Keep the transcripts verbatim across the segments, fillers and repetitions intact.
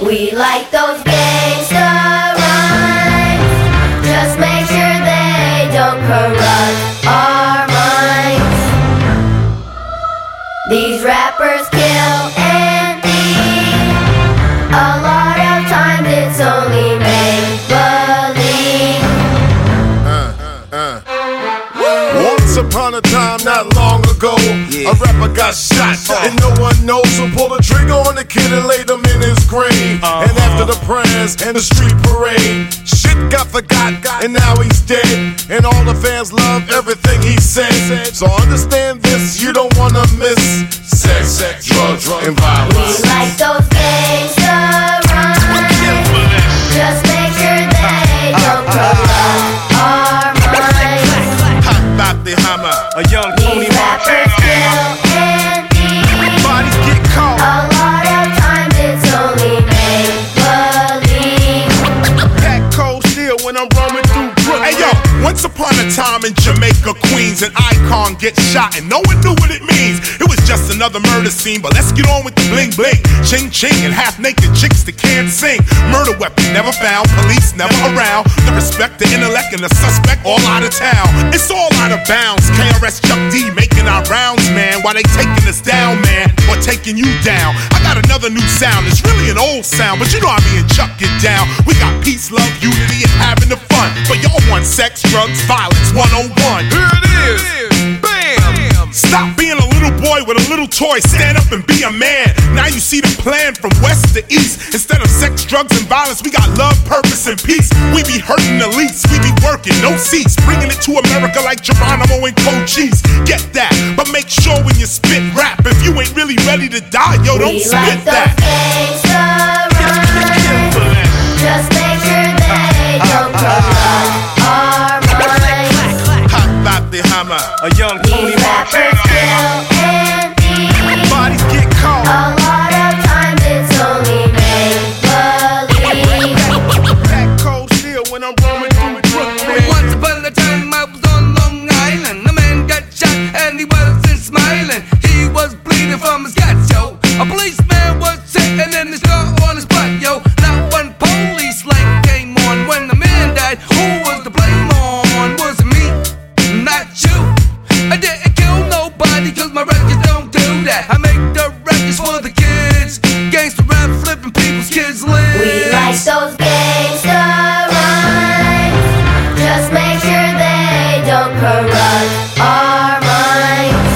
We like those gangsta rhymes. Just make sure they don't corrupt our minds. These rappers kill and thieve. A lot of times it's only make-believe. Uh, uh. Once upon a time, not long ago, yeah. a rapper got shot, uh. and no one knows. So pull the trigger on the kid and laid him in his grave. Uh-huh. And after the prayers and the street parade, shit got forgot, and now he's dead. And all the fans love everything he said. So understand this, you don't wanna miss sex, sex, drugs, drug, and violence. We like those gangsta rhymes. Just make sure they don't corrupt our minds. Hot about the hammer, a young Tony Montana. And thieve. Bodies get caught. A lot of times it's only make-believe. Pack cold steel when I'm roaming through Brooklyn. Hey yo, once upon a time in Jamaica, Queens, an icon gets shot and no one knew what it means. It was just another murder scene, but let's get on with the bling bling. Ching ching and half naked chicks that can't sing. Murder weapon never found, police never around. The respect, the intellect, and the suspect all out of town. It's all out of bounds. K R S Chuck D making our rounds, man. While they taking us down, man, or taking you down. I got another new sound. It's really an old sound, but you know how me and Chuck get down. We got peace, love, unity, and having the fun. But y'all want sex, drugs, violence, one oh one. Here it is. Bam. Stop being a little boy with a little toy. Stand up and be a man. Now you see the plan from west to east. Instead of sex, drugs, and violence, we got love, purpose, and peace. We be hurting the least. We be working, no cease. Bringing it to America like Geronimo and Cochise. Get that, but make sure when you spit rap, if you ain't really ready to die, yo, don't we spit like that. Gangsta rhymes. Just make sure they don't corrupt our minds. Hot about the hammer, a young Tony Montana. And thieve. Bodies get caught. A lot of times it's only make-believe. Pack cold steel when I'm roaming through Brooklyn. Once upon a time I was on Long Island. A man got shot and he wasn't smiling. He was bleeding from his guts, yo. A policeman was sitting in his car on his butt, yo. Not one police light came on when the man died. Who was the blame on? Was it me? Not you. I didn't kill nobody cause my records don't do that. I make the records for the kids. Gangsta rap flipping people's kids live. We like those gangsta rhymes. Just make sure they don't corrupt our minds.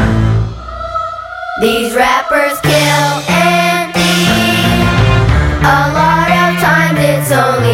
These rappers kill and thieve. A lot of times it's only